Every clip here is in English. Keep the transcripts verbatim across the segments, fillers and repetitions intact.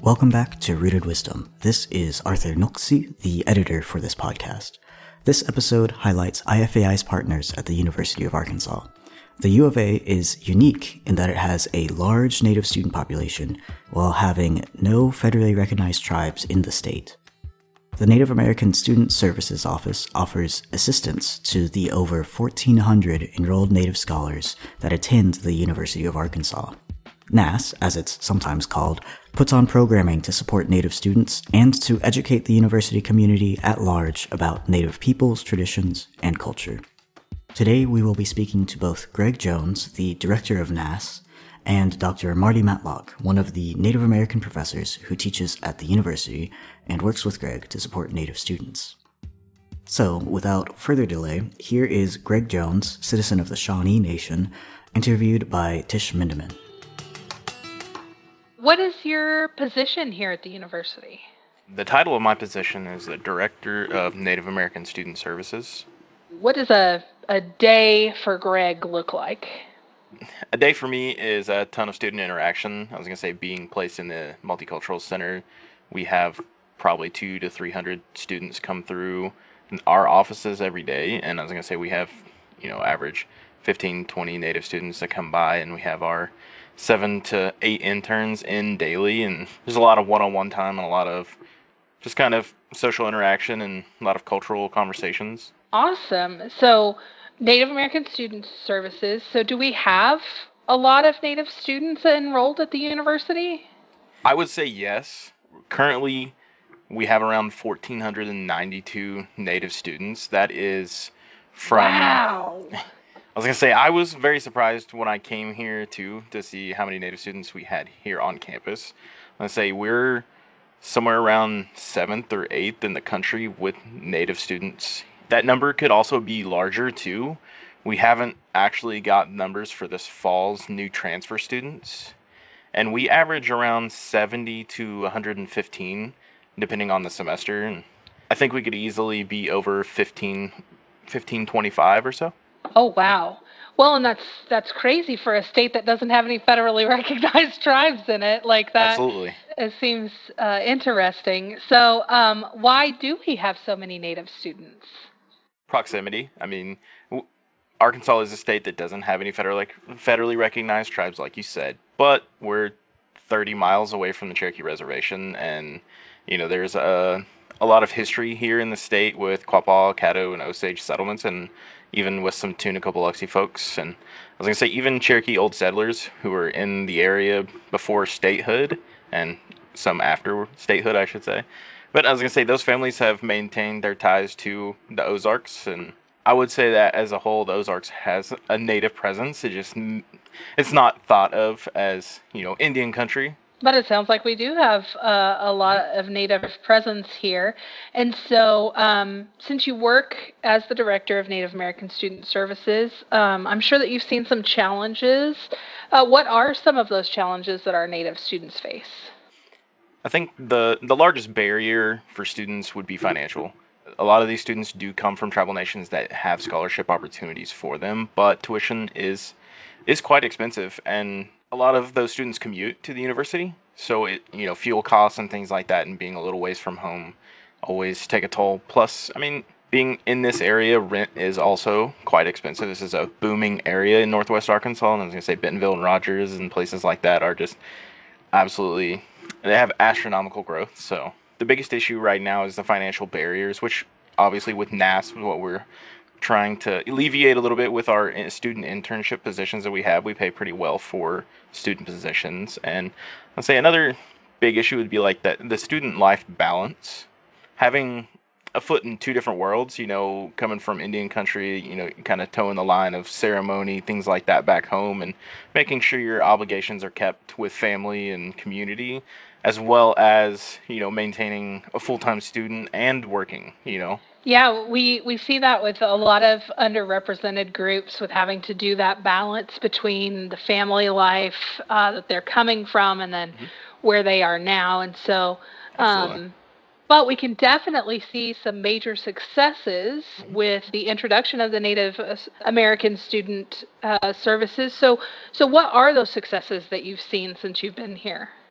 Welcome back to Rooted Wisdom. This is Arthur Noxie, the editor for this podcast. This episode highlights I F A I's partners at the University of Arkansas. The U of A is unique in that it has a large Native student population while having no federally recognized tribes in the state. The Native American Student Services Office offers assistance to the over fourteen hundred enrolled Native scholars that attend the University of Arkansas. N A S, as it's sometimes called, puts on programming to support Native students and to educate the university community at large about Native peoples, traditions, and culture. Today we will be speaking to both Greg Jones, the director of N A S, and Doctor Marty Matlock, one of the Native American professors who teaches at the university and works with Greg to support Native students. So, without further delay, here is Greg Jones, citizen of the Shawnee Nation, interviewed by Tish Mindeman. What is your position here at the university? The title of my position is the Director of Native American Student Services. What does a, a day for Greg look like? A day for me is a ton of student interaction. I was going to say being placed in the Multicultural Center, we have probably two to three hundred students come through our offices every day. And I was going to say we have, you know, average fifteen, twenty Native students that come by, and we have our seven to eight interns in daily, and there's a lot of one-on-one time and a lot of just kind of social interaction and a lot of cultural conversations. Awesome. So Native American Student Services. So do we have a lot of Native students enrolled at the university? I would say yes. Currently, we have around one thousand four hundred ninety-two Native students. That is from... Wow! I was going to say, I was very surprised when I came here, too, to see how many Native students we had here on campus. I'm going to say we're somewhere around seventh or eighth in the country with Native students. That number could also be larger, too. We haven't actually got numbers for this fall's new transfer students. And we average around seventy to one hundred fifteen, depending on the semester. And I think we could easily be over fifteen, fifteen twenty-five or so. Oh, wow. Well, and that's that's crazy for a state that doesn't have any federally recognized tribes in it. Like that. Absolutely. It seems uh, interesting. So um, why do we have so many Native students? Proximity. I mean, w- Arkansas is a state that doesn't have any federally, federally recognized tribes, like you said. But we're thirty miles away from the Cherokee Reservation, and, you know, there's a, a lot of history here in the state with Quapaw, Caddo, and Osage settlements, and even with some Tunica Biloxi folks. And I was going to say, even Cherokee Old Settlers who were in the area before statehood, and some after statehood, I should say. But I was going to say, those families have maintained their ties to the Ozarks, and I would say that as a whole, the Ozarks has a Native presence. It just, it's not thought of as, you know, Indian country. But it sounds like we do have uh, a lot of Native presence here. And so um, since you work as the Director of Native American Student Services, um, I'm sure that you've seen some challenges. Uh, what are some of those challenges that our Native students face? I think the, the largest barrier for students would be financial. A lot of these students do come from tribal nations that have scholarship opportunities for them, but tuition is is quite expensive, and a lot of those students commute to the university, so it, you know, fuel costs and things like that, and being a little ways from home always take a toll. Plus, I mean, being in this area, rent is also quite expensive. This is a booming area in Northwest Arkansas, and I was going to say Bentonville and Rogers and places like that are just absolutely, they have astronomical growth. So the biggest issue right now is the financial barriers, which obviously with N A S, what we're trying to alleviate a little bit with our student internship positions that we have. We pay pretty well for student positions. And I'd say another big issue would be like that the student life balance. Having a foot in two different worlds, you know, coming from Indian country, you know, kind of towing the line of ceremony, things like that back home, and making sure your obligations are kept with family and community, as well as, you know, maintaining a full-time student and working, you know. Yeah, we, we see that with a lot of underrepresented groups, with having to do that balance between the family life uh, that they're coming from and then mm-hmm. where they are now. And so, um, but we can definitely see some major successes mm-hmm. with the introduction of the Native American Student uh, Services. So, so what are those successes that you've seen since you've been here?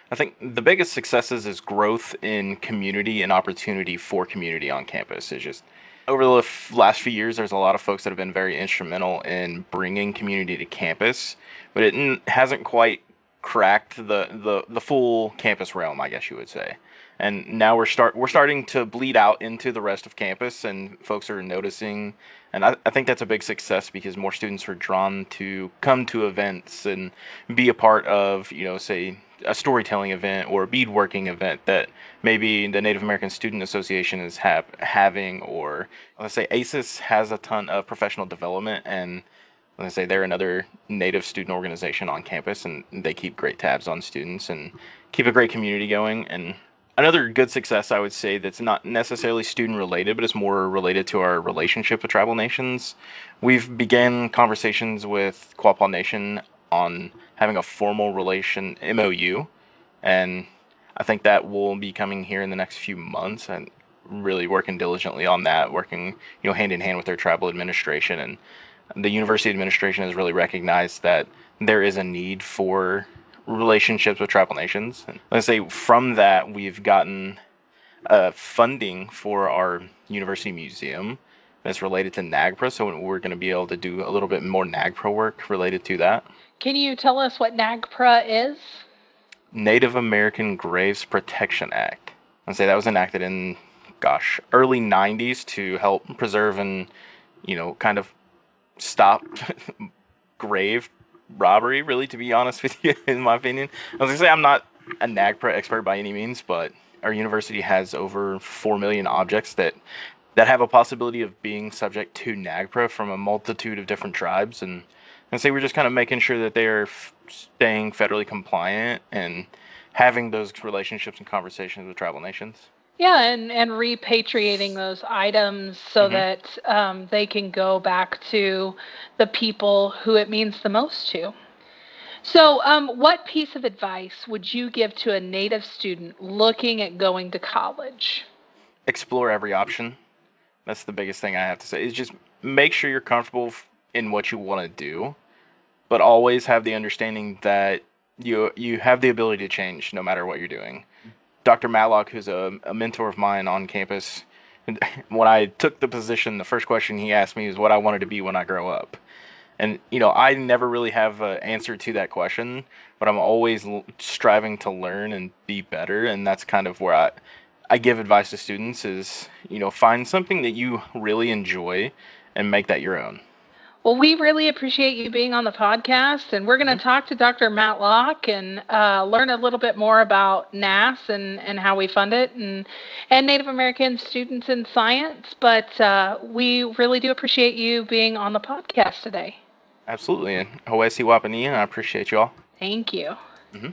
I think the biggest successes is growth in community and opportunity for community on campus. It's just over the f- last few years, there's a lot of folks that have been very instrumental in bringing community to campus, but it n- hasn't quite cracked the, the, the full campus realm, I guess you would say. And now we're start we're starting to bleed out into the rest of campus, and folks are noticing. And I, I think that's a big success because more students are drawn to come to events and be a part of, you know, say a storytelling event or a beadworking event that maybe the Native American Student Association is have, having, or let's say A C E S has a ton of professional development, and let's say they're another Native student organization on campus, and they keep great tabs on students and keep a great community going. And another good success, I would say, that's not necessarily student related, but it's more related to our relationship with tribal nations. We've began conversations with Quapaw Nation on having a formal relation M O U, and I think that will be coming here in the next few months, and really working diligently on that, working, you know, hand in hand with their tribal administration. And the university administration has really recognized that there is a need for relationships with tribal nations. And let's say from that, we've gotten uh, funding for our university museum that's related to NAGPRA, so we're going to be able to do a little bit more NAGPRA work related to that. Can you tell us what NAGPRA is? Native American Graves Protection Act. I'd say that was enacted in, gosh, early nineties to help preserve and, you know, kind of stop grave robbery, really, to be honest with you, in my opinion. I was going to say I'm not a NAGPRA expert by any means, but our university has over four million objects that that have a possibility of being subject to NAGPRA from a multitude of different tribes. And and say we're just kind of making sure that they're f- staying federally compliant and having those relationships and conversations with tribal nations. Yeah, and, and repatriating those items so mm-hmm. that um, they can go back to the people who it means the most to. So um, what piece of advice would you give to a Native student looking at going to college? Explore every option. That's the biggest thing I have to say, is just make sure you're comfortable in what you want to do, but always have the understanding that you you have the ability to change no matter what you're doing. Doctor Matlock, who's a, a mentor of mine on campus, when I took the position, the first question he asked me is what I wanted to be when I grow up. And, you know, I never really have an answer to that question, but I'm always l- striving to learn and be better. And that's kind of where I, I give advice to students is, you know, find something that you really enjoy and make that your own. Well, we really appreciate you being on the podcast, and we're going to mm-hmm. talk to Doctor Matlock and uh, learn a little bit more about N A S and, and how we fund it, and and Native American students in science. But uh, we really do appreciate you being on the podcast today. Absolutely, and Hawesi Wapani, and I appreciate you all. Thank you. Mm-hmm.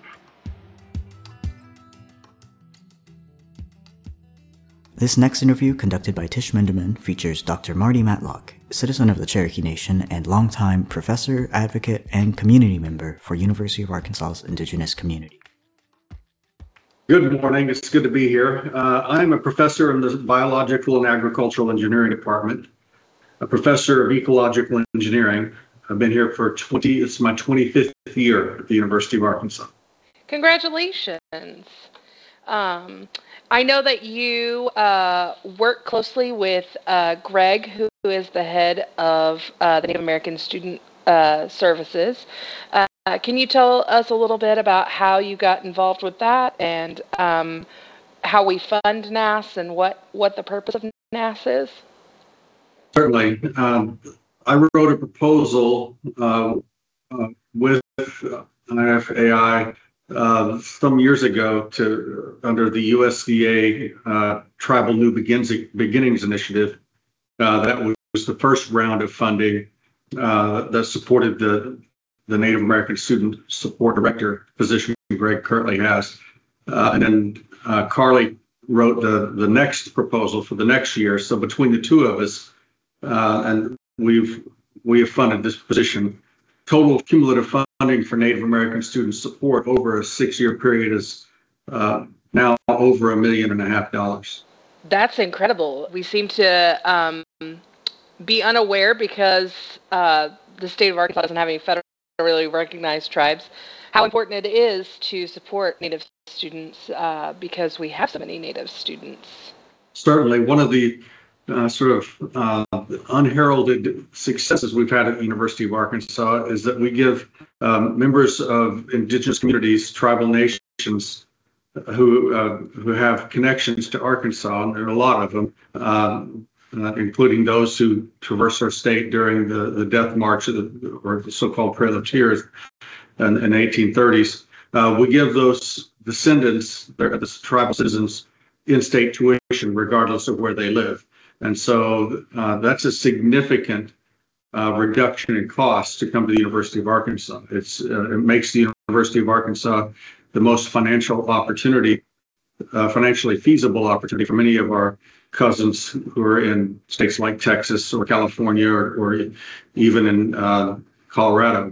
This next interview, conducted by Tish Mendeman, features Doctor Marty Matlock, citizen of the Cherokee Nation and longtime professor, advocate, and community member for University of Arkansas's indigenous community. Good morning. It's good to be here. Uh, I'm a professor in the Biological and Agricultural Engineering Department, a professor of ecological engineering. I've been here for twenty, it's my twenty-fifth year at the University of Arkansas. Congratulations. Um, I know that you uh, work closely with uh, Greg, who, who is the head of uh, the Native American Student uh, Services. Uh, can you tell us a little bit about how you got involved with that and um, how we fund N A S and what, what the purpose of N A S is? Certainly. Um, I wrote a proposal uh, uh, with uh, I F A I Uh, some years ago to under the U S D A uh, Tribal New Begins, Beginnings Initiative. Uh, that was the first round of funding uh, that supported the the Native American Student Support Director position Greg currently has. Uh, and then uh, Carly wrote the, the next proposal for the next year. So between the two of us, uh, and we've we have funded this position. Total cumulative funding for Native American student support over a six-year period is uh, now over a million and a half dollars. That's incredible. We seem to um, be unaware because uh, the state of Arkansas doesn't have any federally recognized tribes, how important it is to support Native students uh, because we have so many Native students. Certainly, one of the uh, sort of uh, unheralded successes we've had at the University of Arkansas is that we give um, members of indigenous communities, tribal nations, who uh, who have connections to Arkansas, and there are a lot of them, um, uh, including those who traversed our state during the, the death march, of the, or the so-called Trail of Tears in, in the eighteen thirties. Uh, we give those descendants, the tribal citizens, in-state tuition, regardless of where they live. And so uh, that's a significant uh, reduction in costs to come to the University of Arkansas. It's uh, it makes the University of Arkansas the most financial opportunity, uh, financially feasible opportunity for many of our cousins who are in states like Texas or California or, or even in uh, Colorado.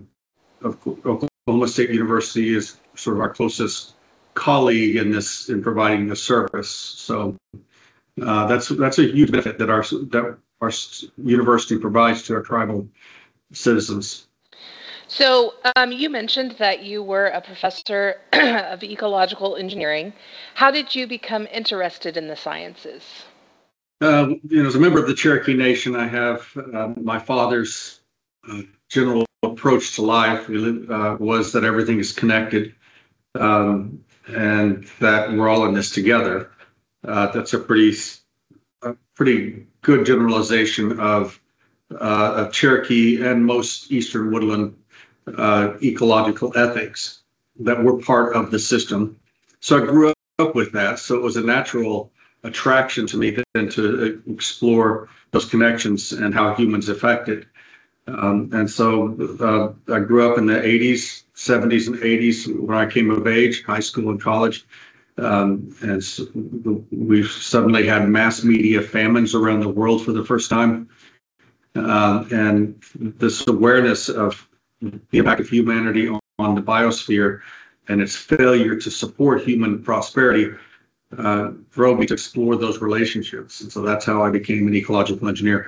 Oklahoma State University is sort of our closest colleague in this in providing this service. So uh, that's that's a huge benefit that our that our university provides to our tribal citizens. So um, you mentioned that you were a professor of ecological engineering. How did you become interested in the sciences? Uh, you know, as a member of the Cherokee Nation, I have uh, my father's uh, general approach to life uh, was that everything is connected, um, and that we're all in this together. Uh, that's a pretty, a pretty good generalization of, uh, of Cherokee and most Eastern Woodland uh, ecological ethics, that we're part of the system. So I grew up with that. So it was a natural attraction to me then to explore those connections and how humans affect it. Um, and so uh, I grew up in the eighties, seventies, and eighties when I came of age, high school and college. Um, and so we've suddenly had mass media famines around the world for the first time. Uh, and this awareness of the impact of humanity on, on the biosphere and its failure to support human prosperity uh, drove me to explore those relationships. And so that's how I became an ecological engineer.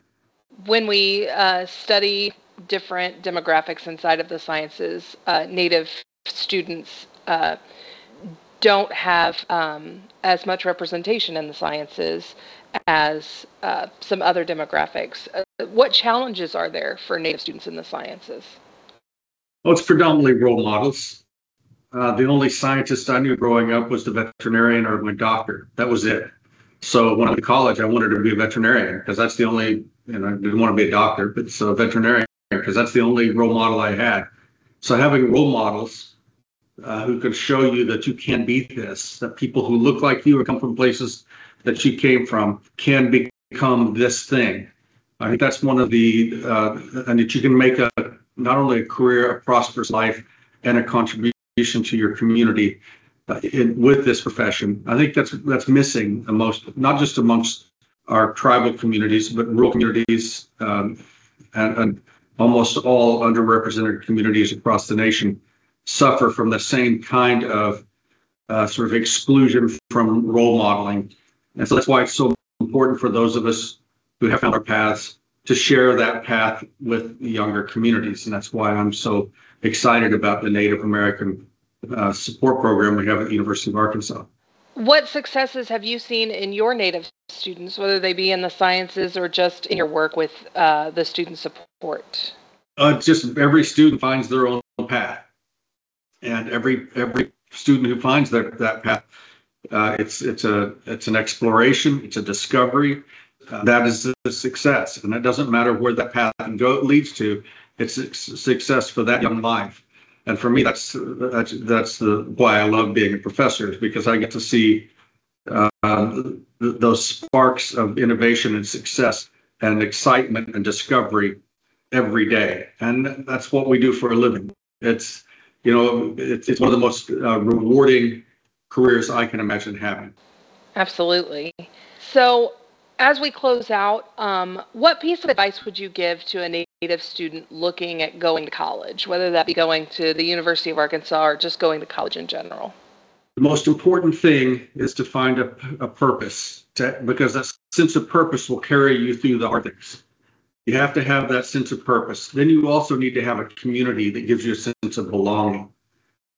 When we uh, study different demographics inside of the sciences, uh, Native students uh, don't have um, as much representation in the sciences as uh, some other demographics. Uh, what challenges are there for Native students in the sciences? Well, it's predominantly role models. Uh, the only scientist I knew growing up was the veterinarian or my doctor. That was it. So when I went to college, I wanted to be a veterinarian because that's the only, you know, I didn't want to be a doctor, but so a veterinarian because that's the only role model I had. So having role models uh, who could show you that you can beat this, that people who look like you or come from places that you came from can become this thing. I think that's one of the, uh, and that you can make a not only a career, a prosperous life, and a contribution to your community uh, in, with this profession. I think that's that's missing the most, not just amongst our tribal communities, but rural communities um, and, and almost all underrepresented communities across the nation suffer from the same kind of uh, sort of exclusion from role modeling. And so that's why it's so important for those of us who have found our paths to share that path with the younger communities. And that's why I'm so excited about the Native American uh, support program we have at the University of Arkansas. What successes have you seen in your Native students, whether they be in the sciences or just in your work with uh, the student support? Uh, just every student finds their own path. And every every student who finds that, that path, uh, it's, it's, a, it's an exploration, it's a discovery. Uh, that is a success, and it doesn't matter where that path go, leads to. It's a success for that young life, and for me, that's that's that's the why I love being a professor, is because I get to see uh, th- those sparks of innovation and success and excitement and discovery every day, and that's what we do for a living. It's you know it's, it's one of the most uh, rewarding careers I can imagine having. Absolutely. So, as we close out, um, what piece of advice would you give to a Native student looking at going to college, whether that be going to the University of Arkansas or just going to college in general? The most important thing is to find a, a purpose, to, because that sense of purpose will carry you through the hard things. You have to have that sense of purpose. Then you also need to have a community that gives you a sense of belonging.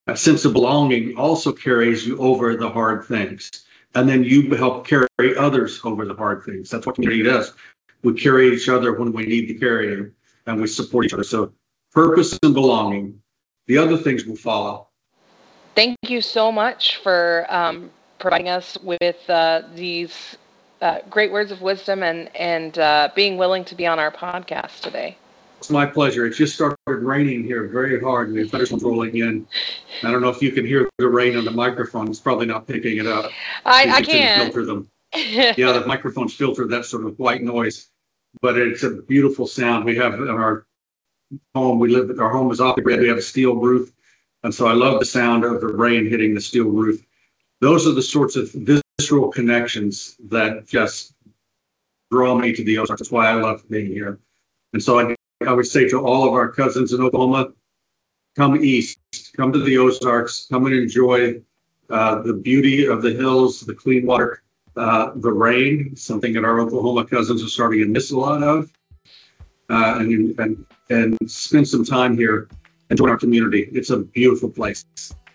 a sense of belonging also carries you over the hard things. And then you help carry others over the hard things. That's what community does. We carry each other when we need to carry them, and we support each other. So purpose and belonging. The other things will follow. Thank you so much for um, providing us with uh, these uh, great words of wisdom and, and uh, being willing to be on our podcast today. It's my pleasure. It just started raining here very hard, and the thunderstorms rolling in. I don't know if you can hear the rain on the microphone. It's probably not picking it up. I, I can. Filter them. Yeah, the microphones filter that sort of white noise, but it's a beautiful sound. We have in our home, we live, our home is off the grid. We have a steel roof, and so I love the sound of the rain hitting the steel roof. Those are the sorts of visceral connections that just draw me to the Ozarks. That's why I love being here. And so I I would say to all of our cousins in Oklahoma, come east, come to the Ozarks, come and enjoy uh, the beauty of the hills, the clean water, uh, the rain, something that our Oklahoma cousins are starting to miss a lot of, uh, and, and, and spend some time here and join our community. It's a beautiful place.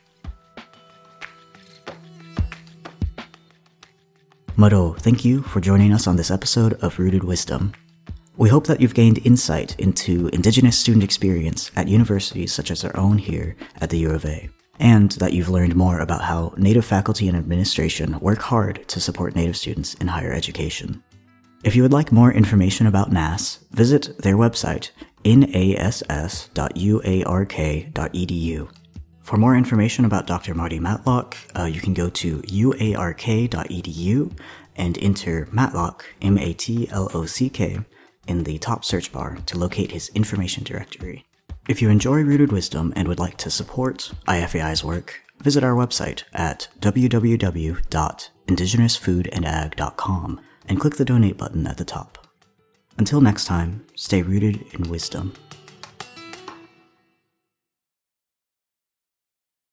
Mado, thank you for joining us on this episode of Rooted Wisdom. We hope that you've gained insight into Indigenous student experience at universities such as our own here at the U of A, and that you've learned more about how Native faculty and administration work hard to support Native students in higher education. If you would like more information about N A S, visit their website, N A S S dot U A R K dot E D U. For more information about Doctor Marty Matlock, uh, you can go to U A R K dot E D U and enter Matlock, M A T L O C K, in the top search bar to locate his information directory. If you enjoy Rooted Wisdom and would like to support I F A I's work, visit our website at w w w dot indigenous food and ag dot com and click the donate button at the top. Until next time, stay rooted in wisdom.